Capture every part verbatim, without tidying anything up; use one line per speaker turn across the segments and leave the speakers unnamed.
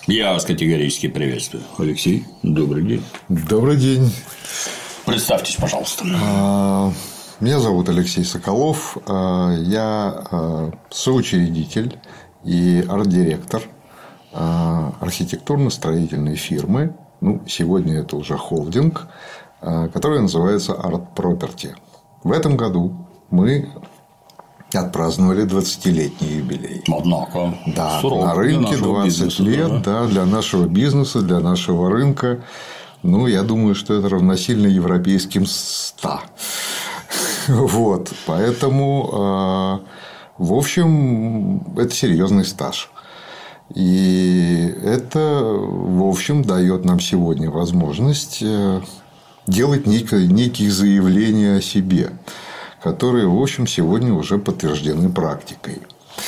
Я вас категорически приветствую. Алексей, добрый день.
Добрый день.
Представьтесь, пожалуйста.
Меня зовут Алексей Соколов. Я соучредитель и арт-директор архитектурно-строительной фирмы. Ну, сегодня это уже холдинг, который называется Art Property. В этом году мы отпраздновали двадцатилетний юбилей.
Однако.
Да, на рынке двадцать лет, да, для нашего бизнеса, для нашего рынка. Ну, я думаю, что это равносильно европейским ста. Вот. Поэтому, в общем, это серьезный стаж. И это, в общем, дает нам сегодня возможность делать некие заявления о себе, которые, в общем, сегодня уже подтверждены практикой.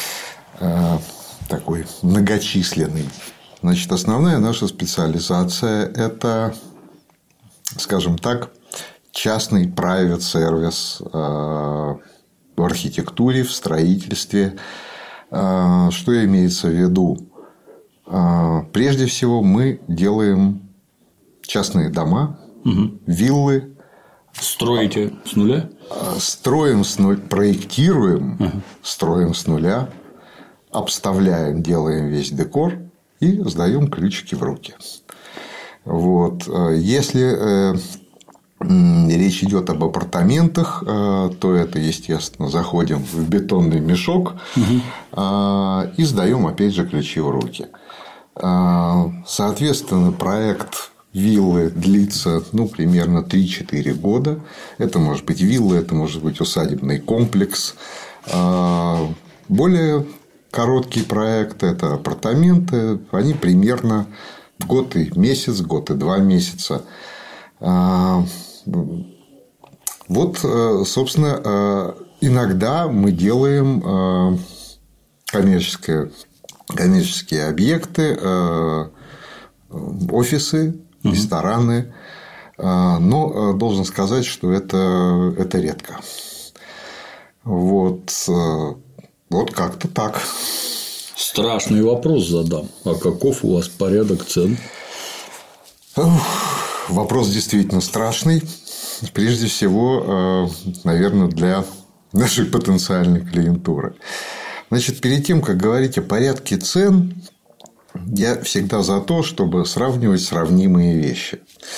Такой многочисленный. Значит, основная наша специализация – это, скажем так, частный private сервис в архитектуре, в строительстве. Что имеется в виду? Прежде всего, мы делаем частные дома, угу. виллы.
Строите с нуля?
Строим с нуля, проектируем, угу. строим с нуля, обставляем, делаем весь декор и сдаем ключики в руки. Вот. Если речь идет об апартаментах, то это, естественно, заходим в бетонный мешок угу. и сдаем, опять же, ключи в руки. Соответственно, проект виллы длится, ну, примерно три-четыре года. Это может быть вилла, это может быть усадебный комплекс. Более короткий проект – это апартаменты. Они примерно в год и месяц, год и два месяца. Вот, собственно, иногда мы делаем коммерческие, коммерческие объекты, офисы, рестораны. Но должен сказать, что это, это редко. Вот, вот как-то так.
Страшный вопрос задам. А каков у вас порядок цен?
Вопрос действительно страшный. Прежде всего, наверное, для нашей потенциальной клиентуры. Значит, перед тем, как говорить о порядке цен, я всегда за то, чтобы сравнивать сравнимые вещи.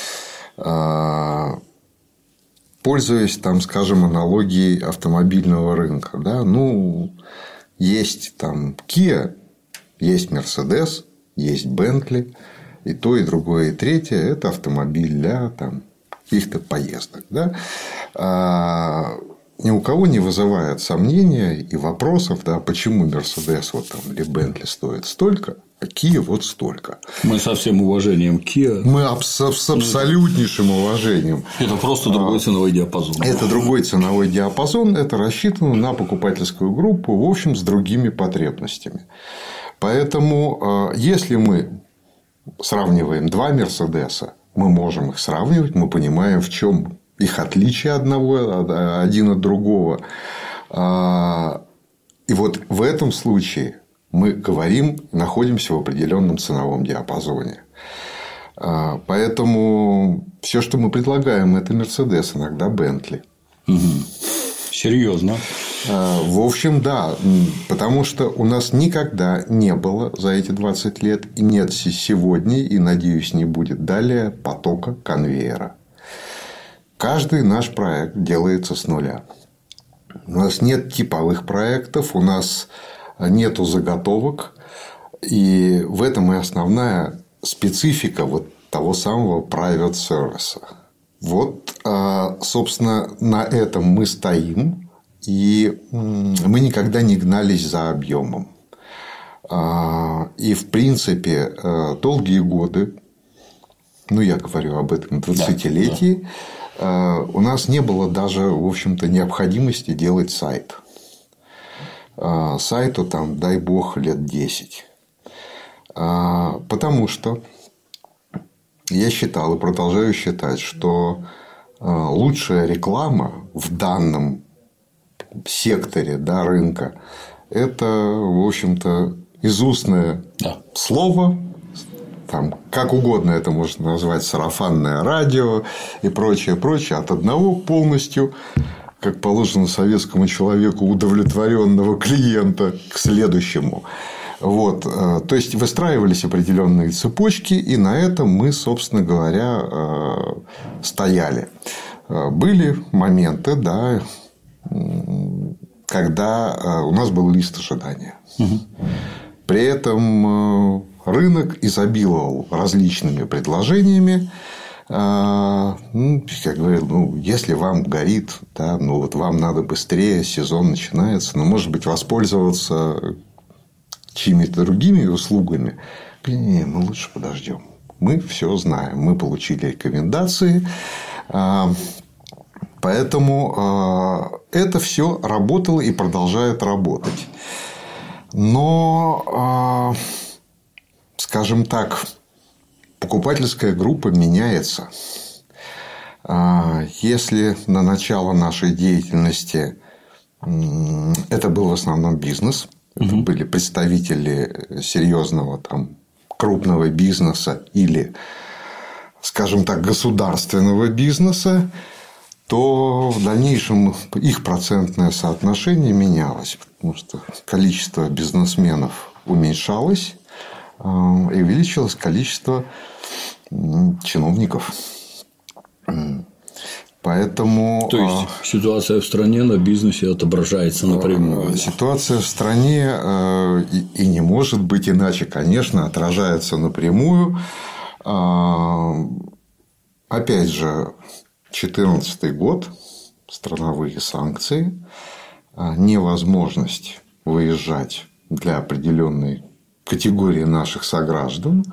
Пользуясь, там, скажем, аналогией автомобильного рынка. Да? Ну, есть там Kia, есть Mercedes, есть Bentley. И то, и другое, и третье – это автомобиль для там, каких-то поездок. Да? А ни у кого не вызывает сомнения и вопросов, да, почему Mercedes вот, там, или Bentley стоит столько, а Kia вот столько.
Мы со всем уважением Kia.
Мы с абсолютнейшим уважением.
Это просто другой ценовой диапазон.
Это другой ценовой диапазон. Это рассчитано на покупательскую группу, в общем, с другими потребностями. Поэтому, если мы сравниваем два Мерседеса, мы можем их сравнивать, мы понимаем, в чем их отличие одного, один от другого. И вот в этом случае мы говорим, находимся в определенном ценовом диапазоне. Поэтому все, что мы предлагаем, это Мерседес, иногда Бентли.
Угу. Серьезно.
В общем, да, потому что у нас никогда не было за эти двадцать лет, и нет сегодня, и, надеюсь, не будет далее потока конвейера. Каждый наш проект делается с нуля. У нас нет типовых проектов, у нас нету заготовок, и в этом и основная специфика вот того самого private сервиса. Вот, собственно, на этом мы стоим. И мы никогда не гнались за объемом. И, в принципе, долгие годы, ну, я говорю об этом двадцатилетии, да, да. у нас не было даже, в общем-то, необходимости делать сайт. Сайту там, дай бог, лет десять. Потому что я считал и продолжаю считать, что лучшая реклама в данном секторе, да, рынка – это, в общем-то, изустное да. слово, там, как угодно это можно назвать, сарафанное радио и прочее, прочее, от одного полностью, как положено советскому человеку, удовлетворенного клиента к следующему. Вот. То есть выстраивались определенные цепочки, и на этом мы, собственно говоря, стояли. Были моменты, да, когда у нас был лист ожидания. Угу. При этом рынок изобиловал различными предложениями. Ну, как говорят, ну, если вам горит, да, ну, вот вам надо быстрее, сезон начинается, но, может быть, воспользоваться чьими-то другими услугами. Не, мы лучше подождем. Мы все знаем. Мы получили рекомендации. Поэтому это все работало и продолжает работать. Но, скажем так, покупательская группа меняется. Если на начало нашей деятельности это был в основном бизнес, это угу. были представители серьезного там, крупного бизнеса или, скажем так, государственного бизнеса, то в дальнейшем их процентное соотношение менялось, потому что количество бизнесменов уменьшалось и увеличилось количество чиновников. Поэтому...
То есть ситуация в стране на бизнесе отображается напрямую.
Ситуация в стране и не может быть иначе, конечно, отражается напрямую. Опять же, две тысячи четырнадцатый год, страновые санкции, невозможность выезжать для определенной категории наших сограждан,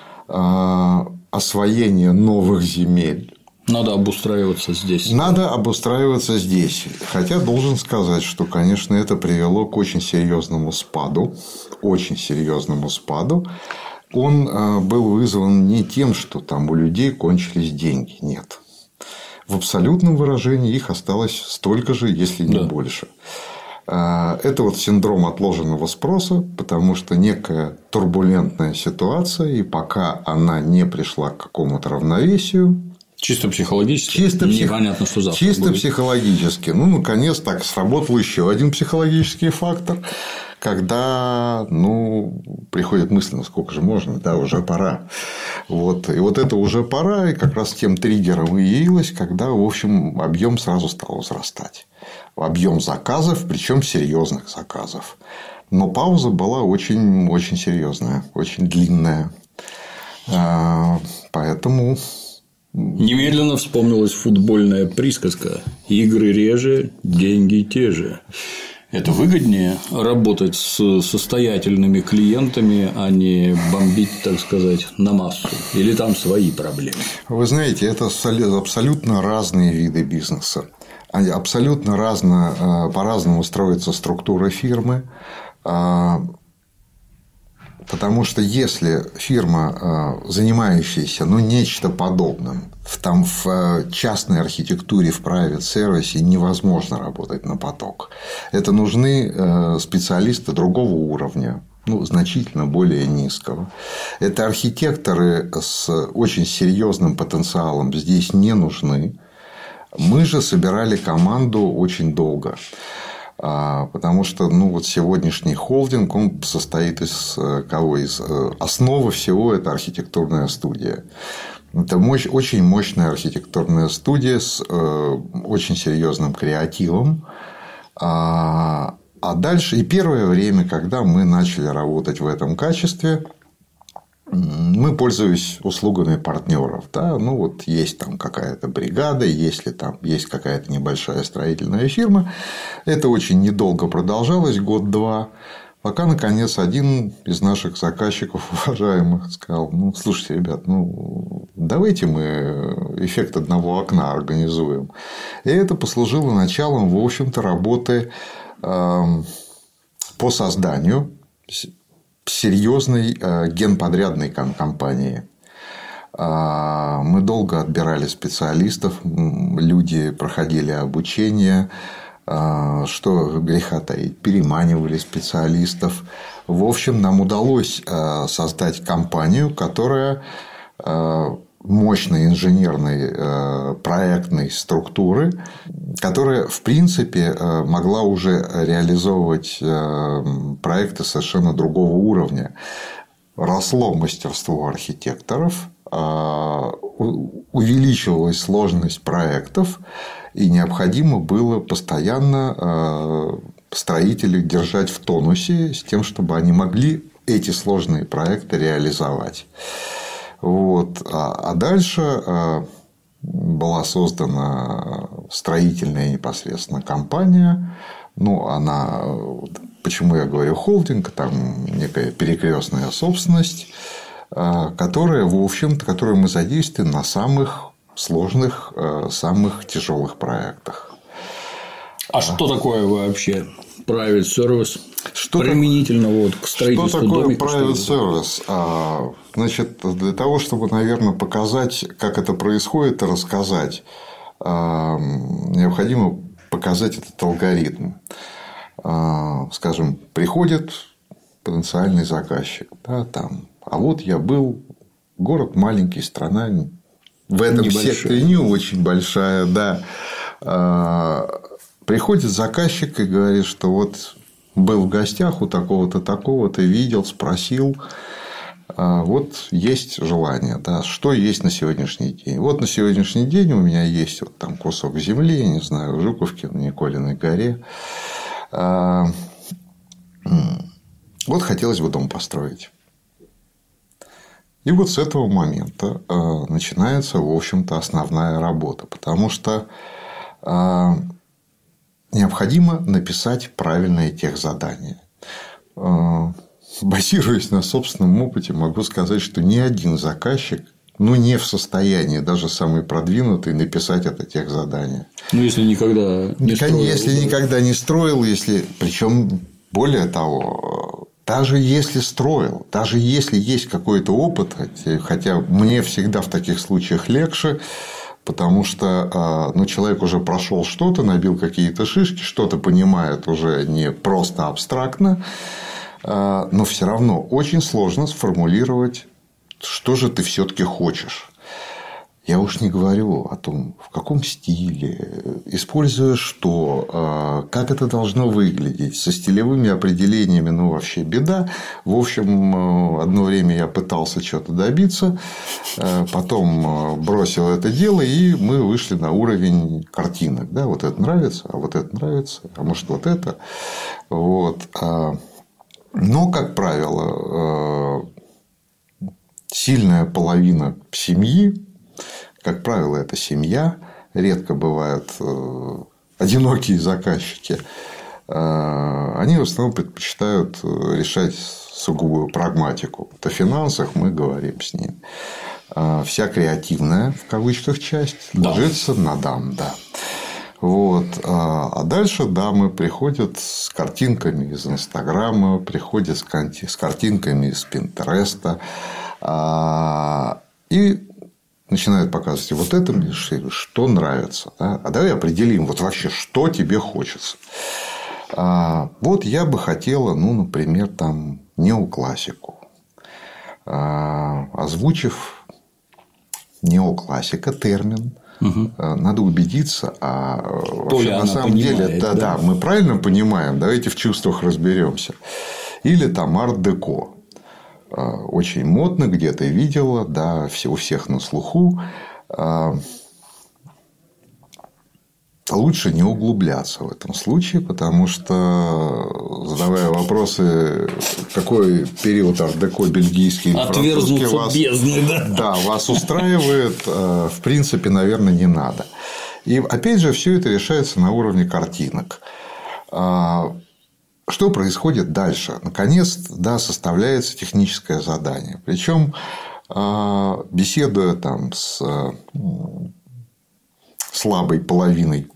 освоение новых земель.
Надо обустраиваться здесь.
Надо обустраиваться здесь. Хотя должен сказать, что, конечно, это привело к очень серьезному спаду. Очень серьезному спаду. Он был вызван не тем, что там у людей кончились деньги. Нет. В абсолютном выражении их осталось столько же, если не да. больше. Это вот синдром отложенного спроса, потому что некая турбулентная ситуация, и пока она не пришла к какому-то равновесию.
Чисто психологически.
Чисто псих...
Непонятно, что завтра
Чисто
будет.
психологически. Ну, наконец, так сработал еще один психологический фактор, когда ну, приходит мысль, ну сколько же можно, да, уже пора. Вот. И вот это уже пора, и как раз тем триггером и явилось, когда, в общем, объем сразу стал возрастать. Объем заказов, причем серьезных заказов. Но пауза была очень, очень серьезная, очень длинная. Поэтому.
Немедленно вспомнилась футбольная присказка: игры реже, деньги те же. Это выгоднее работать с состоятельными клиентами, а не бомбить, так сказать, на массу? Или там свои проблемы?
Вы знаете, это абсолютно разные виды бизнеса. Абсолютно разно, по-разному строится структура фирмы. Потому что если фирма, занимающаяся ну, нечто подобным, там в частной архитектуре, в private сервисе невозможно работать на поток. Это нужны специалисты другого уровня, ну, значительно более низкого. Это архитекторы с очень серьезным потенциалом здесь не нужны. Мы же собирали команду очень долго. Потому что ну, вот сегодняшний холдинг он состоит из кого? Из основы всего это архитектурная студия. Это мощь, очень мощная архитектурная студия с э, очень серьезным креативом. А, а дальше и первое время, когда мы начали работать в этом качестве, мы пользуемся услугами партнеров. Да? Ну, вот есть там какая-то бригада, если там есть какая-то небольшая строительная фирма. Это очень недолго продолжалось, год-два. Пока, наконец, один из наших заказчиков, уважаемых, сказал: ну, слушайте, ребят, ну, давайте мы эффект одного окна организуем. И это послужило началом, в общем-то, работы по созданию серьезной генподрядной компании. Мы долго отбирали специалистов, люди проходили обучение. Что греха таить, переманивали специалистов. В общем, нам удалось создать компанию, которая мощной инженерной проектной структуры, которая, в принципе, могла уже реализовывать проекты совершенно другого уровня. Росло мастерство архитекторов, увеличивалась сложность проектов, и необходимо было постоянно строителей держать в тонусе с тем, чтобы они могли эти сложные проекты реализовать. Вот. А дальше была создана строительная непосредственно компания. Ну, она, почему я говорю холдинг, там некая перекрестная собственность, которая, в общем-то, которую мы задействуем на самых сложных, самых тяжелых проектах.
А, а что такое вообще private service? Что применительно так... вот к строительству домика?
Что такое private service? Значит, для того, чтобы, наверное, показать, как это происходит, и рассказать, необходимо показать этот алгоритм. Скажем, приходит потенциальный заказчик, да, там, а вот я был, город маленький, страна в этом небольшая. Секторе не очень большая, да. Приходит заказчик и говорит, что вот был в гостях у такого-то, такого-то, видел, спросил, вот есть желание, да, что есть на сегодняшний день. Вот на сегодняшний день у меня есть вот там кусок земли, я не знаю, в Жуковке, на Николиной горе. Вот хотелось бы дом построить. И вот с этого момента начинается, в общем-то, основная работа. Потому что необходимо написать правильное техзадание. Базируясь на собственном опыте, могу сказать, что ни один заказчик ну, не в состоянии, даже самый продвинутый, написать это техзадание.
Ну, если никогда не строил.
Если никогда не строил, если... Причем, более того, даже если строил, даже если есть какой-то опыт, хотя мне всегда в таких случаях легче, потому что ну, человек уже прошел что-то, набил какие-то шишки, что-то понимает уже не просто абстрактно, но все равно очень сложно сформулировать, что же ты все-таки хочешь. Я уж не говорю о том, в каком стиле, используя что, как это должно выглядеть. Со стилевыми определениями, ну, вообще беда. В общем, одно время я пытался что-то добиться, потом бросил это дело, и мы вышли на уровень картинок. Да, вот это нравится, а вот это нравится, а может, вот это. Вот. Но, как правило, сильная половина семьи, как правило, это семья, редко бывают одинокие заказчики, они в основном предпочитают решать сугубую прагматику. О финансах мы говорим с ними. Вся креативная, в кавычках, часть да. ложится на дам, да. Вот. А дальше дамы приходят с картинками из Инстаграма, приходят с картинками из Пинтереста и начинают показывать, вот это мне что нравится. Да? А давай определим, вот вообще, что тебе хочется. Вот я бы хотела, ну, например, там, неоклассику. Озвучив неоклассика термин, угу. надо убедиться, а вообще, на самом понимает, деле, да, да, да, мы правильно понимаем, давайте в чувствах разберемся. Или там арт-деко. Очень модно, где-то видела, да, у всех на слуху. Лучше не углубляться в этом случае, потому что, задавая вопросы, какой период арт-деко бельгийский или французский вас, бездны, да? Да, вас устраивает, в принципе, наверное, не надо. И опять же, все это решается на уровне картинок. Что происходит дальше? Наконец, да, составляется техническое задание. Причем, беседуя там с слабой половиной,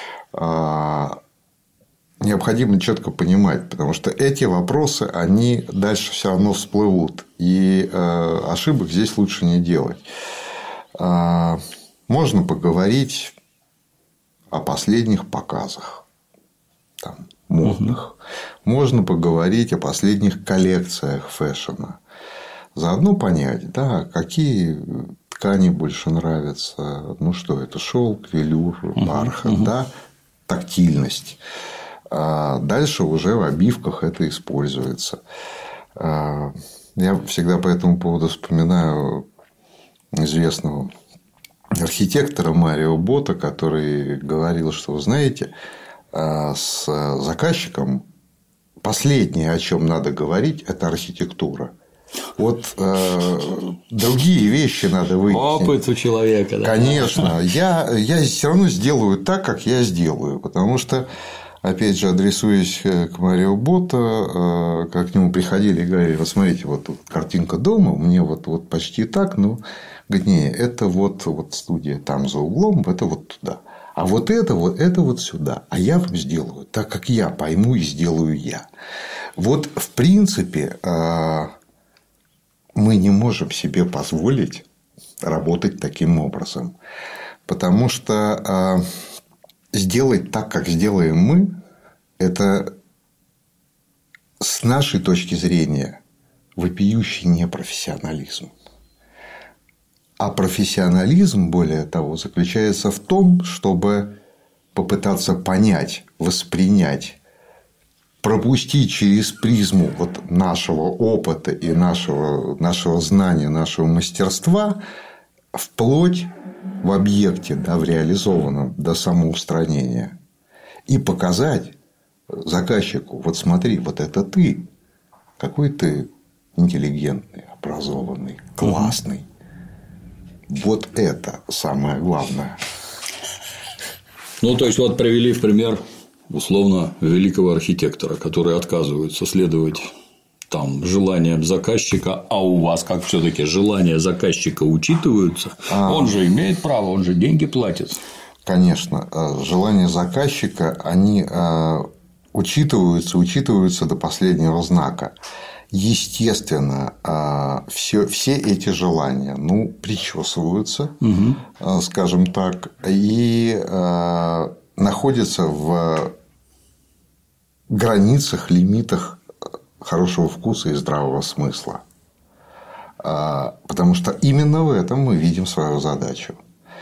необходимо четко понимать, потому что эти вопросы, они дальше все равно всплывут, и ошибок здесь лучше не делать. Можно поговорить о последних показах. там, модных. Угу. Можно поговорить о последних коллекциях фэшена. Заодно понять, да, какие ткани больше нравятся. Ну, что это? Шелк, велюр, бархат, угу. да, тактильность. А дальше уже в обивках это используется. Я всегда по этому поводу вспоминаю известного архитектора Марио Бота, который говорил, что, вы знаете, с заказчиком последнее, о чем надо говорить, это архитектура. Вот э, другие вещи надо выяснить.
Опыт у человека, да.
Конечно. Я, я все равно сделаю так, как я сделаю. Потому что, опять же, адресуясь к Марио Бота, как к нему приходили и говорили: вот смотрите, вот тут картинка дома, мне вот, вот почти так, но говорит, не, это вот, вот студия там за углом, это вот туда. А вот это вот, это вот сюда. А я вам сделаю так, как я пойму и сделаю я. Вот, в принципе, мы не можем себе позволить работать таким образом. Потому что сделать так, как сделаем мы, это с нашей точки зрения вопиющий непрофессионализм. А профессионализм, более того, заключается в том, чтобы попытаться понять, воспринять, пропустить через призму вот нашего опыта и нашего, нашего знания, нашего мастерства вплоть в объекте, да, в реализованном до самоустранения. И показать заказчику: вот смотри, вот это ты, какой ты интеллигентный, образованный, классный. Вот это самое главное.
Ну, то есть, вот привели в пример условно великого архитектора, который отказывается следовать там желаниям заказчика, а у вас как все-таки желания заказчика учитываются? А... Он же имеет право, он же деньги платит.
Конечно, желания заказчика, они учитываются, учитываются до последнего знака. Естественно, все, все эти желания, ну, причесываются, угу. скажем так, и находятся в границах, лимитах хорошего вкуса и здравого смысла. Потому что именно в этом мы видим свою задачу.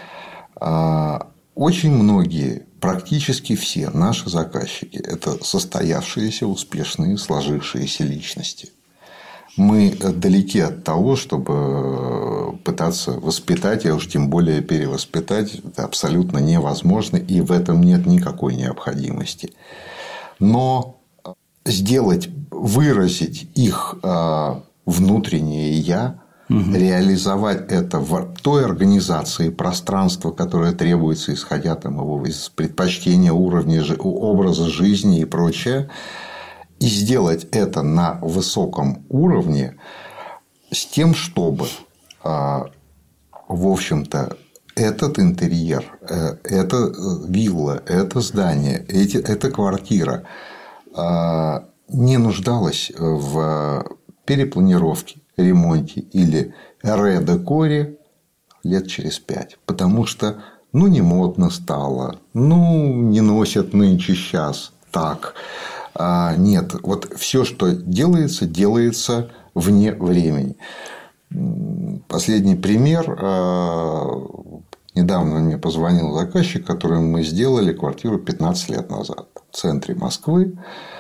Очень многие, практически все наши заказчики – это состоявшиеся, успешные, сложившиеся личности. Мы далеки от того, чтобы пытаться воспитать, а уж тем более перевоспитать. Это абсолютно невозможно, и в этом нет никакой необходимости. Но сделать, выразить их внутреннее «я», угу. реализовать это в той организации пространства, которое требуется, исходя там, его из предпочтения, уровня, образа жизни и прочее, и сделать это на высоком уровне с тем, чтобы, в общем-то, этот интерьер, эта вилла, это здание, эта квартира не нуждалась в перепланировке, ремонте или редекоре лет через пять. Потому что, ну, не модно стало, ну, не носят нынче сейчас так. А, нет, вот все, что делается, делается вне времени. Последний пример. Недавно мне позвонил заказчик, которому мы сделали квартиру пятнадцать лет назад в центре Москвы.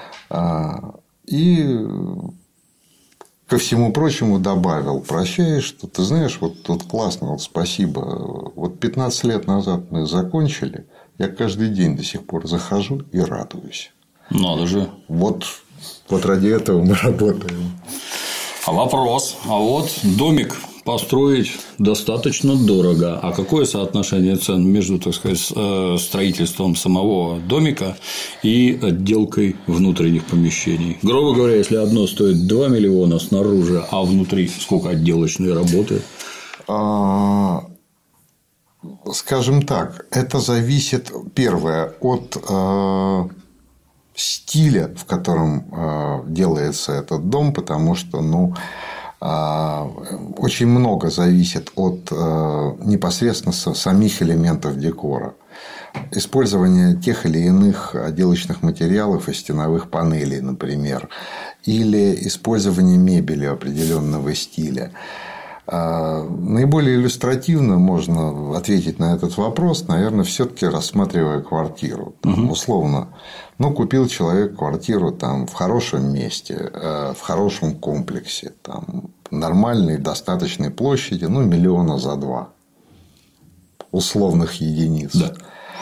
И ко всему прочему добавил: прощай, что ты знаешь, вот тут классно, вот спасибо. Вот пятнадцать лет назад мы закончили, я каждый день до сих пор захожу и радуюсь.
Надо же.
Вот, вот ради этого мы работаем.
А вопрос. А вот домик построить достаточно дорого. А какое соотношение цен между, так сказать, строительством самого домика и отделкой внутренних помещений? Грубо говоря, если одно стоит два миллиона снаружи, а внутри сколько отделочной работы?
А, скажем так, это зависит, первое, от стиля, в котором делается этот дом, потому что, ну, очень много зависит от непосредственно самих элементов декора. Использование тех или иных отделочных материалов и стеновых панелей, например, или использование мебели определенного стиля. Наиболее иллюстративно можно ответить на этот вопрос, наверное, все-таки рассматривая квартиру. Там, угу. Условно, ну, купил человек квартиру там, в хорошем месте, в хорошем комплексе, там, нормальной, достаточной площади, ну, миллиона за два условных единиц.
Да.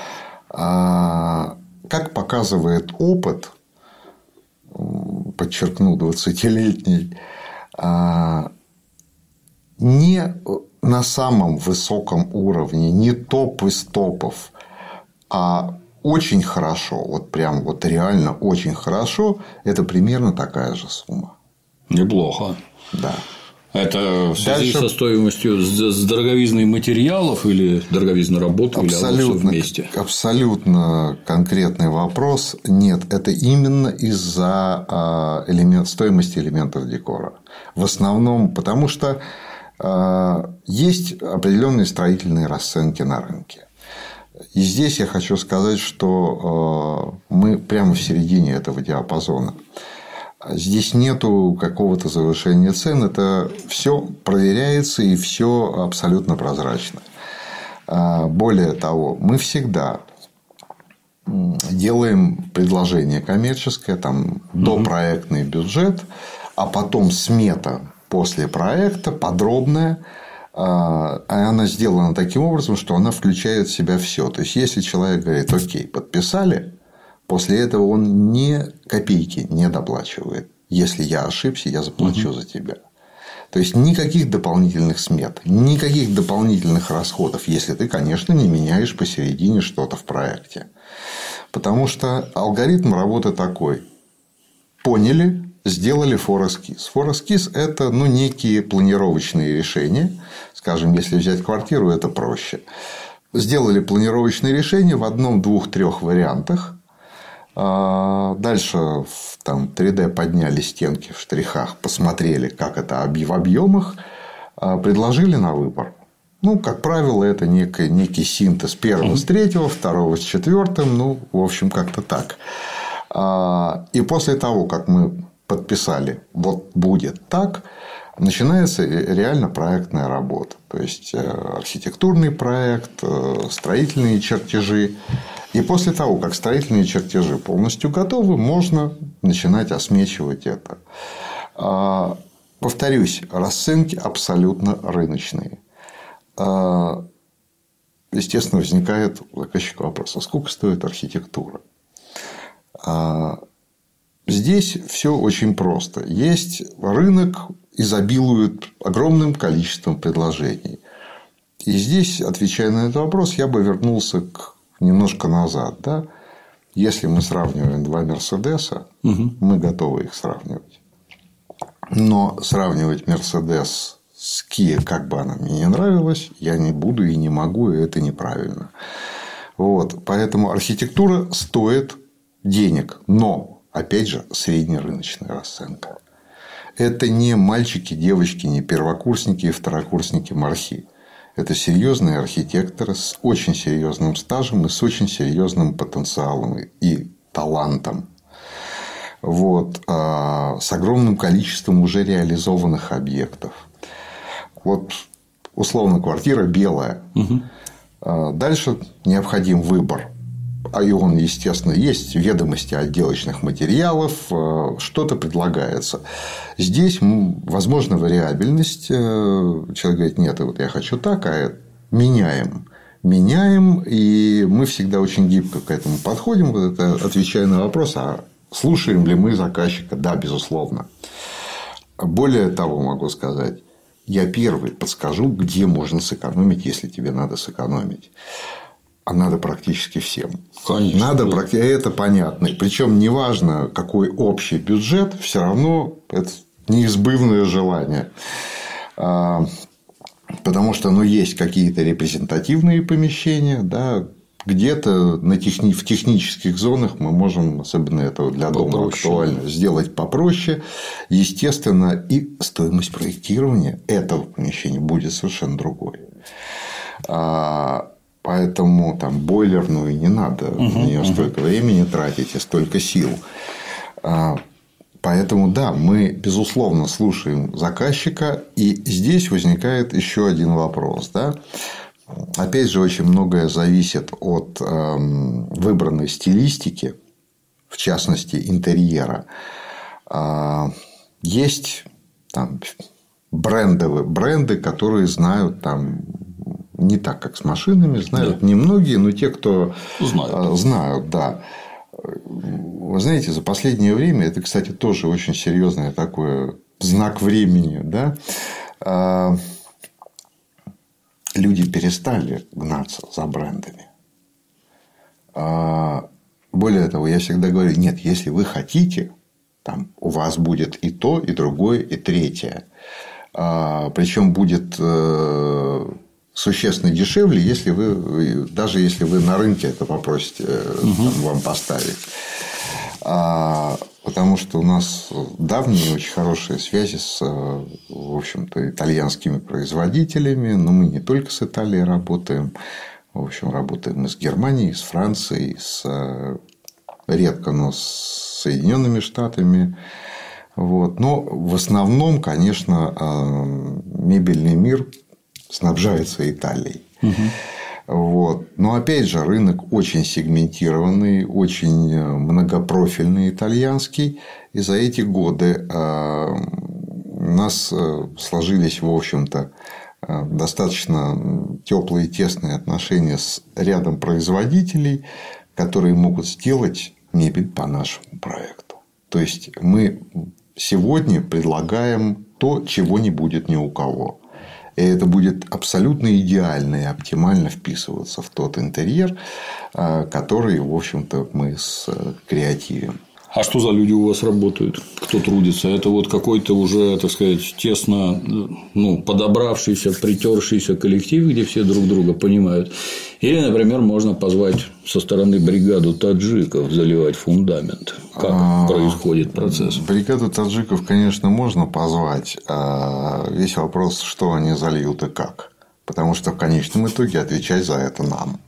А, как показывает опыт, подчеркну, двадцатилетний, а, не на самом высоком уровне, не топ из топов, а очень хорошо, вот прям вот реально очень хорошо, это примерно такая же сумма.
Неплохо.
Да.
Это в связи
Дальше...
со стоимостью с дороговизной материалов или дороговизной работы,
абсолютно,
или все вместе?
Абсолютно конкретный вопрос. Нет, это именно из-за элемент... стоимости элементов декора. В основном, потому что есть определенные строительные расценки на рынке. И здесь я хочу сказать, что мы прямо в середине этого диапазона. Здесь нету какого-то завышения цен, это все проверяется и все абсолютно прозрачно. Более того, мы всегда делаем предложение коммерческое, там допроектный бюджет, а потом смета после проекта подробная, а она сделана таким образом, что она включает в себя все. То есть, если человек говорит, окей, подписали, после этого он ни копейки не доплачивает. Если я ошибся, я заплачу угу. за тебя. То есть, никаких дополнительных смет, никаких дополнительных расходов, если ты, конечно, не меняешь посередине что-то в проекте. Потому что алгоритм работы такой. Поняли? Сделали форескиз. Форескиз – это ну, некие планировочные решения. Скажем, если взять квартиру, это проще. Сделали планировочные решения в одном, двух, трех вариантах. Дальше там, три дэ подняли стенки в штрихах, посмотрели, как это в объемах, предложили на выбор. Ну, как правило, это некий, некий синтез первого с третьего, второго с четвертым. Ну, в общем, как-то так. И после того, как мы подписали, вот будет так, начинается реально проектная работа. То есть, архитектурный проект, строительные чертежи. И после того, как строительные чертежи полностью готовы, можно начинать осмечивать это. Повторюсь, расценки абсолютно рыночные. Естественно, возникает у заказчика вопрос, а сколько стоит архитектура? Здесь все очень просто. Есть рынок, изобилует огромным количеством предложений. И здесь, отвечая на этот вопрос, я бы вернулся к немножко назад. Да? Если мы сравниваем два Мерседеса, угу. мы готовы их сравнивать. Но сравнивать Мерседес с Kia, как бы она мне не нравилась, я не буду и не могу, и это неправильно. Вот. Поэтому архитектура стоит денег, но опять же, среднерыночная расценка. Это не мальчики, девочки, не первокурсники и второкурсники МАРХИ. Это серьезные архитекторы с очень серьезным стажем и с очень серьезным потенциалом и талантом. Вот. С огромным количеством уже реализованных объектов. Вот, условно, квартира белая. Угу. Дальше необходим выбор. А и он, естественно, есть ведомости отделочных материалов, что-то предлагается. Здесь возможна вариабельность. Человек говорит, нет, вот я хочу так, а меняем. Меняем, и мы всегда очень гибко к этому подходим. Вот это, отвечая на вопрос, а слушаем ли мы заказчика? Да, безусловно. Более того, могу сказать, я первый подскажу, где можно сэкономить, если тебе надо сэкономить. А надо практически всем.
Конечно.
Надо практи... Это понятно. Причем неважно, какой общий бюджет, все равно это неизбывное желание. Потому что ну, есть какие-то репрезентативные помещения, да, где-то на техни... в технических зонах мы можем, особенно это для дома попроще. Актуально, сделать попроще. Естественно, и стоимость проектирования этого помещения будет совершенно другой. Поэтому там бойлерную не надо, uh-huh, на нее uh-huh. столько времени тратить и столько сил. Поэтому, да, мы, безусловно, слушаем заказчика. И здесь возникает еще один вопрос. Да? Опять же, очень многое зависит от э, выбранной стилистики, в частности, интерьера. Э, есть там брендовые бренды, которые знают там не так, как с машинами, знают да. немногие, но те, кто знают, знают да. Вы знаете, за последнее время, это, кстати, тоже очень серьезный такой знак времени, да, люди перестали гнаться за брендами. Более того, я всегда говорю, нет, если вы хотите, там у вас будет и то, и другое, и третье. Причем будет существенно дешевле, если вы, даже если вы на рынке это попросите угу. там, вам поставить. А, потому что у нас давние очень хорошие связи с, в общем-то, итальянскими производителями. Но мы не только с Италией работаем. В общем, работаем и с Германией, и с Францией, и с, редко, но с Соединенными Штатами. Вот. Но в основном, конечно, мебельный мир снабжается Италией. Угу. Вот. Но опять же, рынок очень сегментированный, очень многопрофильный итальянский. И за эти годы у нас сложились, в общем-то, достаточно теплые и тесные отношения с рядом производителей, которые могут сделать мебель по нашему проекту. То есть мы сегодня предлагаем то, чего не будет ни у кого. И это будет абсолютно идеально и оптимально вписываться в тот интерьер, который, в общем-то, мы скреативим.
А что за люди у вас работают? Кто трудится? Это вот какой-то уже, так сказать, тесно ну, подобравшийся, притершийся коллектив, где все друг друга понимают. Или, например, можно позвать со стороны бригаду таджиков заливать фундамент. Как а, происходит процесс?
Бригаду таджиков, конечно, можно позвать. А весь вопрос, что они зальют и как. Потому что в конечном итоге отвечать за это нам.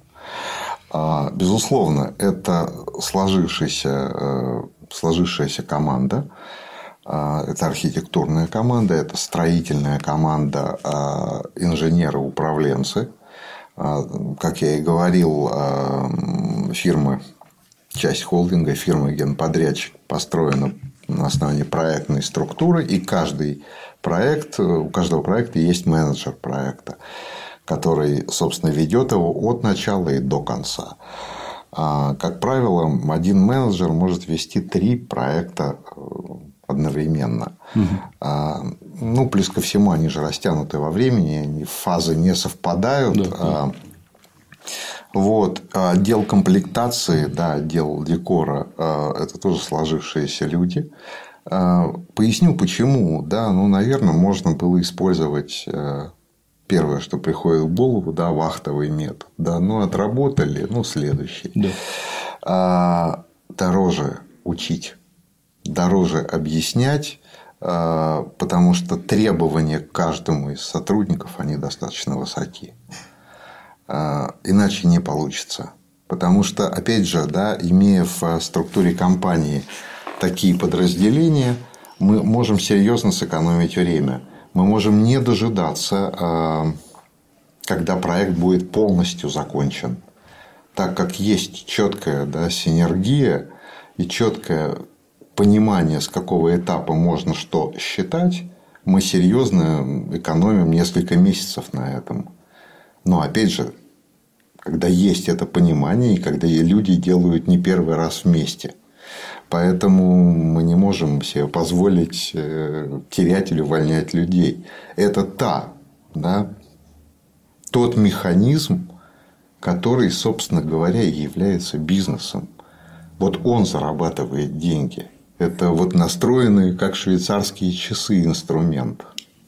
Безусловно, это сложившаяся, сложившаяся команда, это архитектурная команда, это строительная команда, инженеры-управленцы. Как я и говорил, фирма, часть холдинга, фирма генподрядчик построена на основании проектной структуры, и каждый проект, у каждого проекта есть менеджер проекта, который, собственно, ведет его от начала и до конца. Как правило, один менеджер может вести три проекта одновременно. Угу. Ну, плюс ко всему, они же растянуты во времени, фазы не совпадают. Да, да. Вот. Отдел комплектации, да, отдел декора – это тоже сложившиеся люди. Поясню, почему. Да, ну, наверное, можно было использовать... Первое, что приходит в голову, да, вахтовый метод. Да, ну, отработали, ну, следующий. Да. А, дороже учить, дороже объяснять, а, потому что требования к каждому из сотрудников, они достаточно высоки. А, иначе не получится. Потому что, опять же, да, имея в структуре компании такие подразделения, мы можем серьезно сэкономить время. Мы можем не дожидаться, когда проект будет полностью закончен, так как есть четкая, да, синергия и четкое понимание, с какого этапа можно что считать, мы серьезно экономим несколько месяцев на этом. Но опять же, когда есть это понимание, и когда люди делают не первый раз вместе. Поэтому мы не можем себе позволить терять или увольнять людей. Это та, да, тот механизм, который, собственно говоря, и является бизнесом. Вот он зарабатывает деньги. Это вот настроенный, как швейцарские часы, инструмент.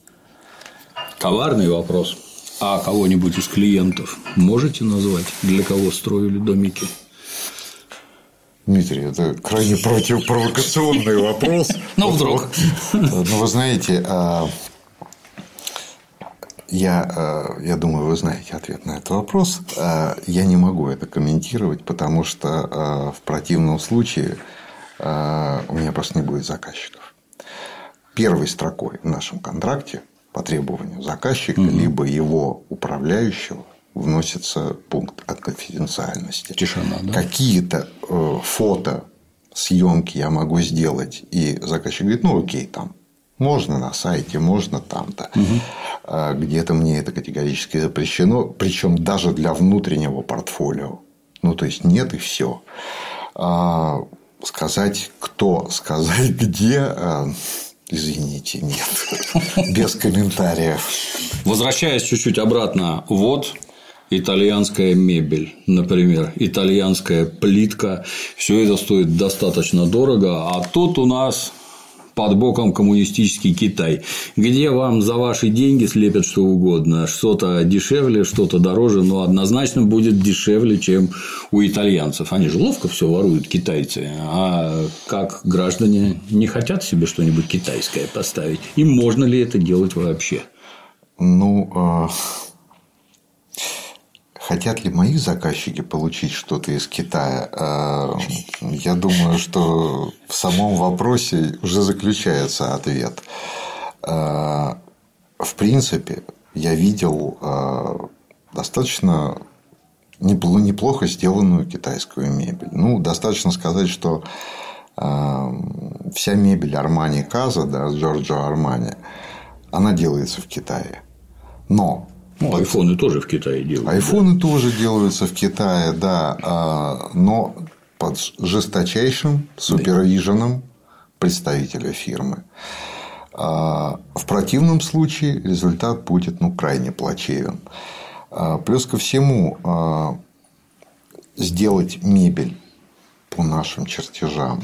Коварный вопрос. А кого-нибудь из клиентов можете назвать, для кого строили домики?
Дмитрий, это крайне противопровокационный вопрос.
Ну, вдруг.
Ну, вы знаете, Я, я думаю, вы знаете ответ на этот вопрос. Я не могу это комментировать, потому что в противном случае у меня просто не будет заказчиков. Первой строкой в нашем контракте по требованию заказчика, угу. либо его управляющего, вносится пункт о конфиденциальности.
Тишина, да?
Какие-то фото, съемки я могу сделать, и заказчик говорит: ну окей, там можно на сайте, можно там-то. Угу. Где-то мне это категорически запрещено, причем даже для внутреннего портфолио. Ну, то есть нет, и все. Сказать, кто, сказать, где, извините, нет. Без комментариев.
Возвращаясь чуть-чуть обратно, вот итальянская мебель, например, итальянская плитка. Все это стоит достаточно дорого, а тут у нас под боком коммунистический Китай, где вам за ваши деньги слепят что угодно. Что-то дешевле, что-то дороже, но однозначно будет дешевле, чем у итальянцев. Они же ловко все воруют, китайцы. А как граждане не хотят себе что-нибудь китайское поставить? И можно ли это делать вообще?
Ну, хотят ли мои заказчики получить что-то из Китая? Я думаю, что в самом вопросе уже заключается ответ. В принципе, я видел достаточно неплохо сделанную китайскую мебель. Ну, достаточно сказать, что вся мебель Армани Каза, да, Джорджо Армани, она делается в Китае. Но
Ну, айфоны тоже в Китае делают.
Айфоны
да?
тоже делаются в Китае, да, но под жесточайшим супервиженом представителя фирмы. В противном случае результат будет, ну, крайне плачевен. Плюс ко всему, сделать мебель по нашим чертежам,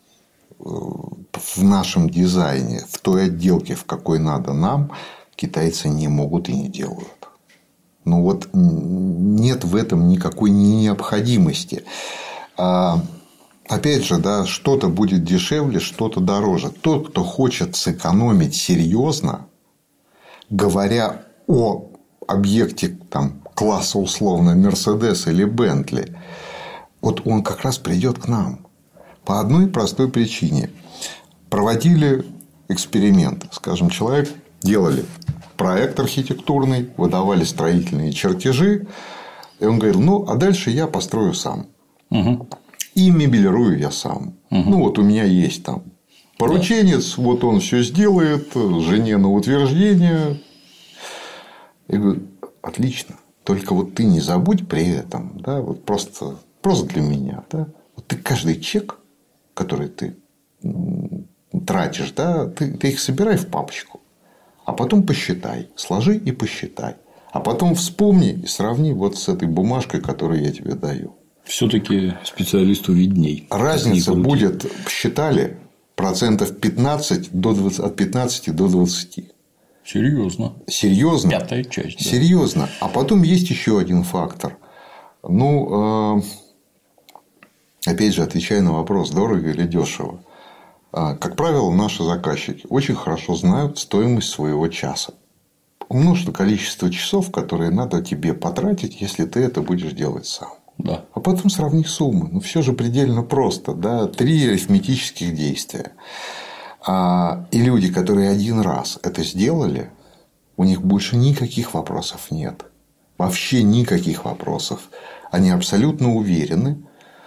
в нашем дизайне, в той отделке, в какой надо нам, китайцы не могут и не делают. Ну, вот нет в этом никакой необходимости. А, опять же, да, что-то будет дешевле, что-то дороже. Тот, кто хочет сэкономить серьезно, говоря о объекте там, класса условно Мерседес или Бентли, вот он как раз придет к нам. По одной простой причине. Проводили эксперимент. Скажем, человек делали проект архитектурный, выдавали строительные чертежи, и он говорил: ну, а дальше я построю сам. Угу. И мебелирую я сам. Угу. Ну, вот у меня есть там порученец, да. Вот он все сделает, жене на утверждение. Я говорю: отлично, только вот ты не забудь при этом, да, вот просто, просто для меня, да, вот ты каждый чек, который ты тратишь, да, ты, ты их собирай в папочку. А потом посчитай, сложи и посчитай. А потом вспомни и сравни вот с этой бумажкой, которую я тебе даю.
Все-таки специалисту видней.
Разница будет, считали, процентов пятнадцать до двадцати, от пятнадцати до двадцати.
Серьезно.
Серьезно.
Пятая часть. Да.
Серьезно. А потом есть еще один фактор. Ну, опять же, отвечая на вопрос, дорого или дешево. Как правило, наши заказчики очень хорошо знают стоимость своего часа. Умножь на количество часов, которые надо тебе потратить, если ты это будешь делать сам.
Да.
А потом сравни суммы. Ну, все же предельно просто. Да? Три арифметических действия. И люди, которые один раз это сделали, у них больше никаких вопросов нет. Вообще никаких вопросов. Они абсолютно уверены,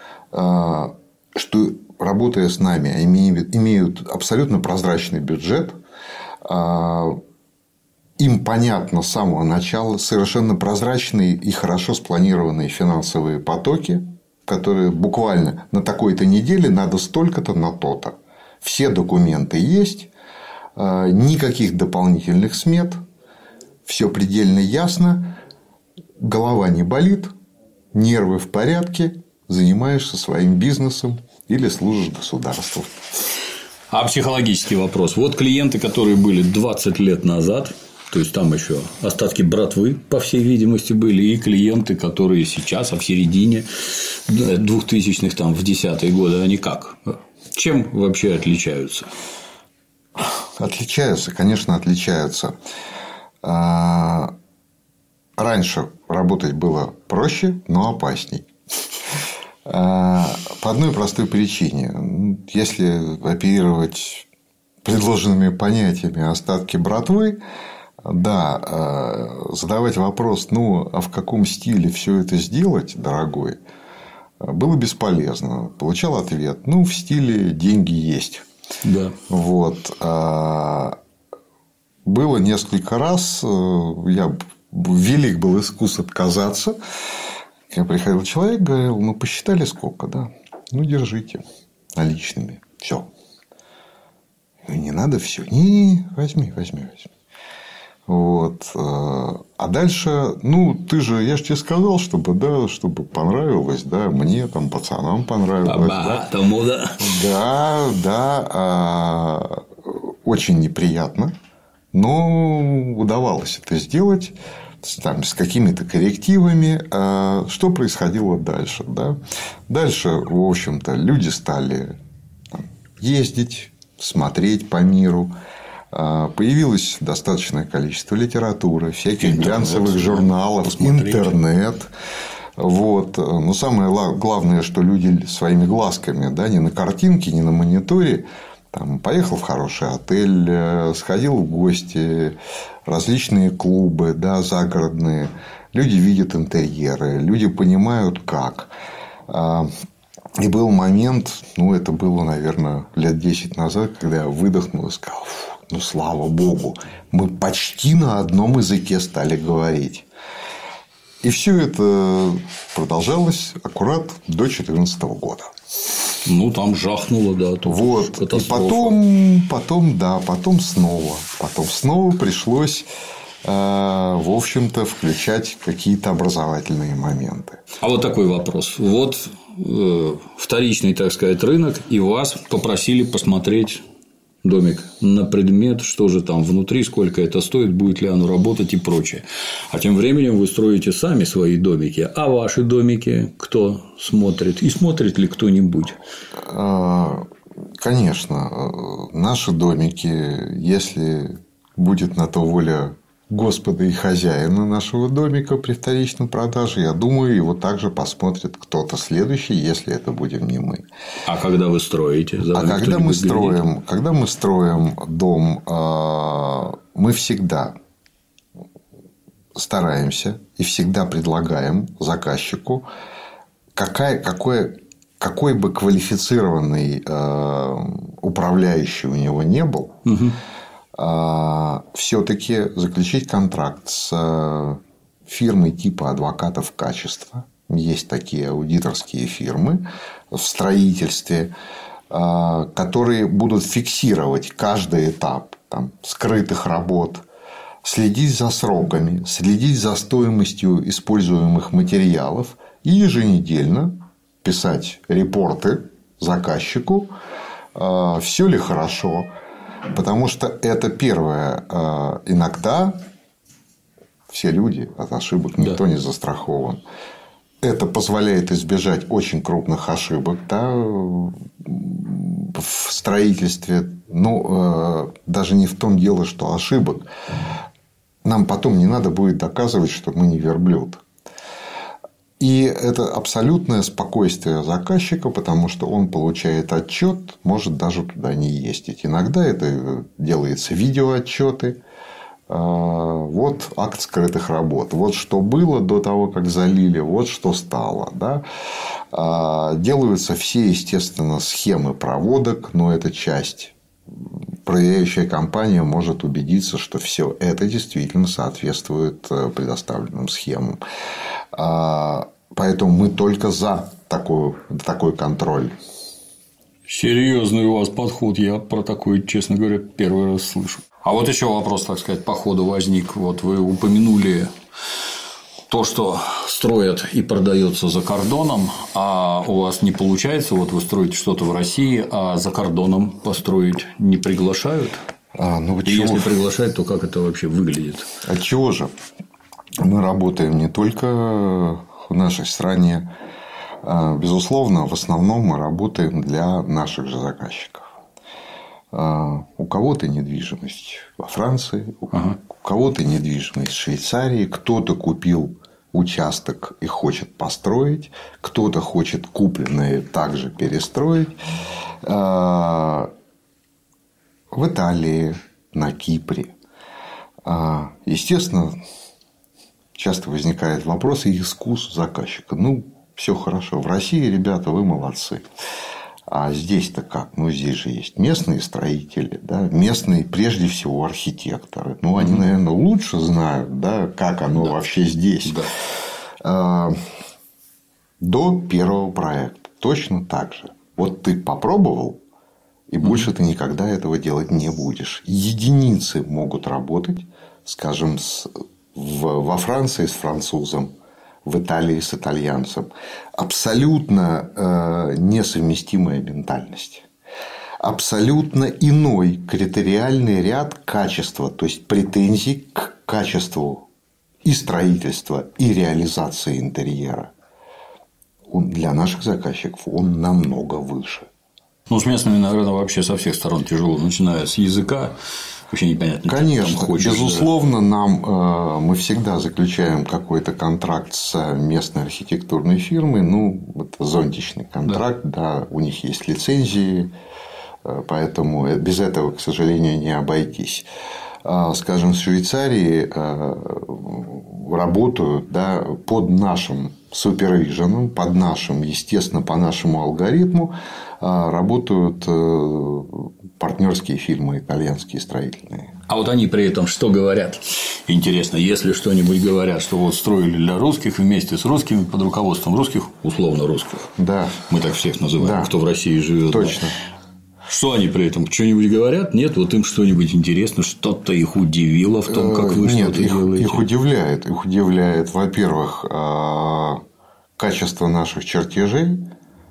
что, работая с нами, имеют абсолютно прозрачный бюджет. Им понятно с самого начала совершенно прозрачные и хорошо спланированные финансовые потоки, которые буквально на такой-то неделе надо столько-то на то-то. Все документы есть, никаких дополнительных смет, все предельно ясно, голова не болит, нервы в порядке, занимаешься своим бизнесом или служишь государству.
А психологический вопрос. Вот клиенты, которые были двадцать лет назад, то есть там еще остатки братвы, по всей видимости, были, и клиенты, которые сейчас, а в середине двухтысячных, там, в десятые годы, они как? Чем вообще отличаются?
Отличаются, конечно, отличаются. Раньше работать было проще, но опасней. По одной простой причине. Если оперировать предложенными понятиями остатки братвы, да, задавать вопрос, ну, а в каком стиле все это сделать, дорогой, было бесполезно. Получал ответ, ну, в стиле деньги есть.
Да.
Вот. Было несколько раз, я велик был искус отказаться. Я приходил человек, говорил, ну, посчитали сколько, да? Ну, держите наличными. Все. Не надо все. Не, возьми, возьми, возьми. Вот. А дальше, ну, ты же, я же тебе сказал, чтобы, да, чтобы понравилось, да, мне, там, пацанам понравилось.
Да, тому, да.
Да, да. Очень неприятно. Но удавалось это сделать. Там, с какими-то коррективами. Что происходило дальше? Да? Дальше, в общем-то, люди стали там, ездить, смотреть по миру. Появилось достаточное количество литературы, всяких интернет, глянцевых журналов, посмотреть. Интернет. Вот. Но самое главное, что люди своими глазками, да, не на картинке, не на мониторе, там, поехал в хороший отель, сходил в гости, различные клубы, да, загородные. Люди видят интерьеры, люди понимают, как. И был момент, ну, это было, наверное, лет десять назад, когда я выдохнул и сказал, ну, слава богу, мы почти на одном языке стали говорить. И все это продолжалось аккурат до две тысячи четырнадцатого года.
Ну, там жахнуло, да.
Вот. И потом, потом, да, потом снова. Потом снова пришлось, э, в общем-то, включать какие-то образовательные моменты.
А вот такой вопрос. Вот э, вторичный, так сказать, рынок, и вас попросили посмотреть домик на предмет, что же там внутри, сколько это стоит, будет ли оно работать и прочее. А тем временем вы строите сами свои домики. А ваши домики кто смотрит? И смотрит ли кто-нибудь?
Конечно. Наши домики, если будет на то воля Господа и хозяина нашего домика при вторичной продаже, я думаю, его также посмотрит кто-то следующий, если это будем не мы.
А когда вы строите?
А когда мы строим, когда мы строим дом, мы всегда стараемся и всегда предлагаем заказчику, какая, какой, какой бы квалифицированный управляющий у него не был, угу. все-таки заключить контракт с фирмой типа адвокатов качества. Есть такие аудиторские фирмы в строительстве, которые будут фиксировать каждый этап там, скрытых работ, следить за сроками, следить за стоимостью используемых материалов и еженедельно писать репорты заказчику, все ли хорошо. Потому что это первое. Иногда все люди от ошибок, никто да. не застрахован. Это позволяет избежать очень крупных ошибок, да, в строительстве. Ну, даже не в том дело, что ошибок. Нам потом не надо будет доказывать, что мы не верблюд. И это абсолютное спокойствие заказчика, потому что он получает отчет, может даже туда не ездить. Иногда это делается видеоотчеты. Вот акт скрытых работ. Вот что было до того, как залили, вот что стало. Да? Делаются все, естественно, схемы проводок, но это часть. Проверяющая компания может убедиться, что все это действительно соответствует предоставленным схемам. Поэтому мы только за такой, такой контроль.
Серьезный у вас подход. Я про такой, честно говоря, первый раз слышу. А вот еще вопрос, так сказать, по ходу возник. Вот вы упомянули то, что строят и продается за кордоном, а у вас не получается, вот вы строите что-то в России, а за кордоном построить не приглашают?
А, ну,
и если приглашают, то как это вообще выглядит?
От чего же? Мы работаем не только в нашей стране. Безусловно, в основном мы работаем для наших же заказчиков. У кого-то недвижимость во Франции,
ага.
у кого-то недвижимость в Швейцарии, кто-то купил участок и хочет построить, кто-то хочет купленное также перестроить. В Италии, на Кипре. Естественно, часто возникает вопрос и искус заказчика. Ну, все хорошо. В России, ребята, вы молодцы. А здесь-то как? Ну, здесь же есть местные строители, да? Местные, прежде всего, архитекторы. Ну, они, наверное, лучше знают, да, как оно да. вообще здесь. Да. До первого проекта точно так же. Вот ты попробовал, и больше mm-hmm. ты никогда этого делать не будешь. Единицы могут работать, скажем, с, в, во Франции с французом, в Италии с итальянцем. Абсолютно э, несовместимая ментальность. Абсолютно иной критериальный ряд качества, то есть претензий к качеству и строительства, и реализации интерьера. Он, для наших заказчиков он намного выше.
Ну, с местными, наверное, вообще со всех сторон тяжело, начиная с языка. Вообще непонятно.
Конечно,
хочешь,
безусловно,
да.
нам э, мы всегда заключаем какой-то контракт с местной архитектурной фирмой, ну, это зонтичный контракт, да. да, у них есть лицензии, э, поэтому без этого, к сожалению, не обойтись. Э, скажем, в Швейцарии э, работают, да, под нашим супервиженом, под нашим, естественно, по нашему алгоритму работают партнерские фирмы итальянские строительные.
А вот они при этом что говорят? Интересно, если что-нибудь говорят, что вот строили для русских вместе с русскими под руководством русских, условно русских.
Да.
Мы так всех называем, да. кто в России живет.
Точно.
Да. Что они при этом? Что-нибудь говорят? Нет, вот им что-нибудь интересно, что-то их удивило в том, как вы
Нет,
что-то
их,
делаете?
их удивляет. Их удивляет, во-первых, качество наших чертежей.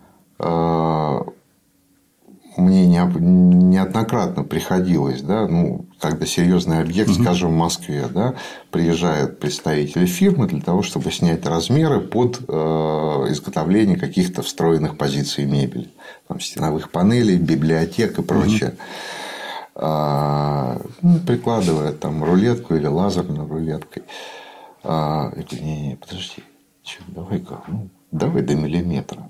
Мне неоднократно приходилось, да, ну, когда серьезный объект, угу. скажем, в Москве, да, приезжают представители фирмы для того, чтобы снять размеры под э, изготовление каких-то встроенных позиций мебели, там, стеновых панелей, библиотек и прочее. Угу. А, ну, прикладывая там рулетку или лазерной рулеткой. А, я говорю, не, не, подожди, что, давай-ка, ну, давай до миллиметра.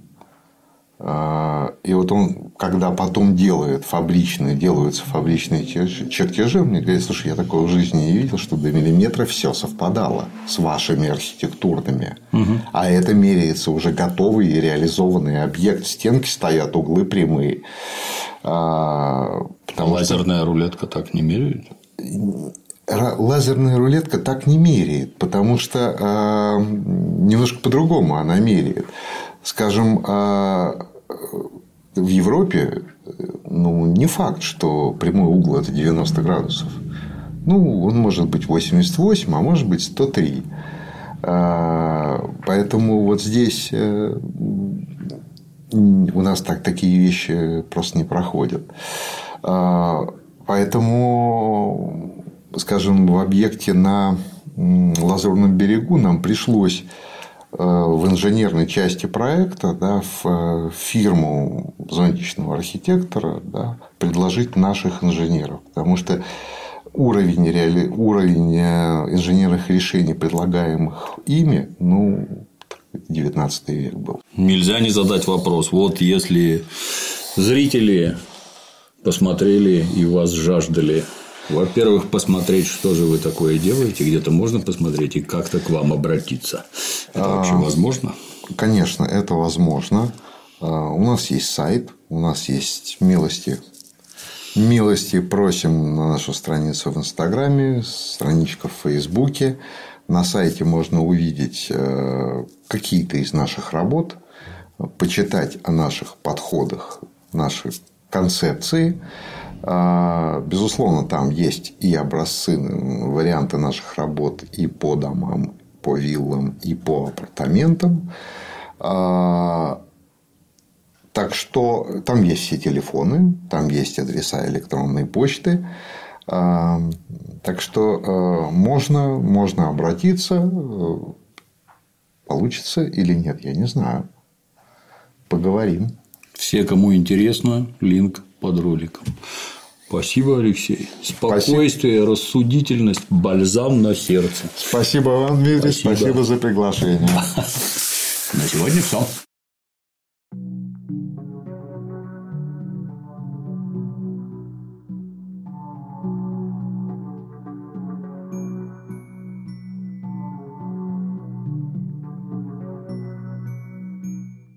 И вот он, когда потом делает фабричные, делаются фабричные чертежи, он мне говорит, слушай, я такого в жизни не видел, что до миллиметра все совпадало с вашими архитектурными. Угу. А это меряется уже готовый и реализованный объект. Стенки стоят, углы прямые. Потому
Лазерная что... рулетка так не меряет?
Лазерная рулетка так не меряет, потому что немножко по-другому она меряет. Скажем, в Европе, ну, не факт, что прямой угол – это девяносто градусов. Ну, он может быть восемьдесят восемь, а может быть сто три. Поэтому вот здесь у нас так, такие вещи просто не проходят. Поэтому, скажем, в объекте на Лазурном берегу нам пришлось в инженерной части проекта, да, в фирму зонтичного архитектора, да, предложить наших инженеров. Потому что уровень, реали... уровень инженерных решений, предлагаемых ими, ну, девятнадцатый век был.
Нельзя не задать вопрос. Вот если зрители посмотрели и вас жаждали, во-первых, посмотреть, что же вы такое делаете, где-то можно посмотреть и как-то к вам обратиться. Это а, вообще возможно?
Конечно, это возможно. У нас есть сайт, у нас есть милости. Милости просим на нашу страницу в Инстаграме, страничка в Фейсбуке. На сайте можно увидеть какие-то из наших работ, почитать о наших подходах, нашей концепции. Безусловно, там есть и образцы, варианты наших работ и по домам, по виллам, и по апартаментам. Так что там есть все телефоны, там есть адреса электронной почты. Так что можно, можно обратиться, получится или нет, я не знаю. Поговорим.
Все, кому интересно, линк под роликом. Спасибо, Алексей. Спокойствие, Спасибо. Рассудительность, бальзам на сердце.
Спасибо вам, Дмитрий. Спасибо, Спасибо за приглашение.
На сегодня все.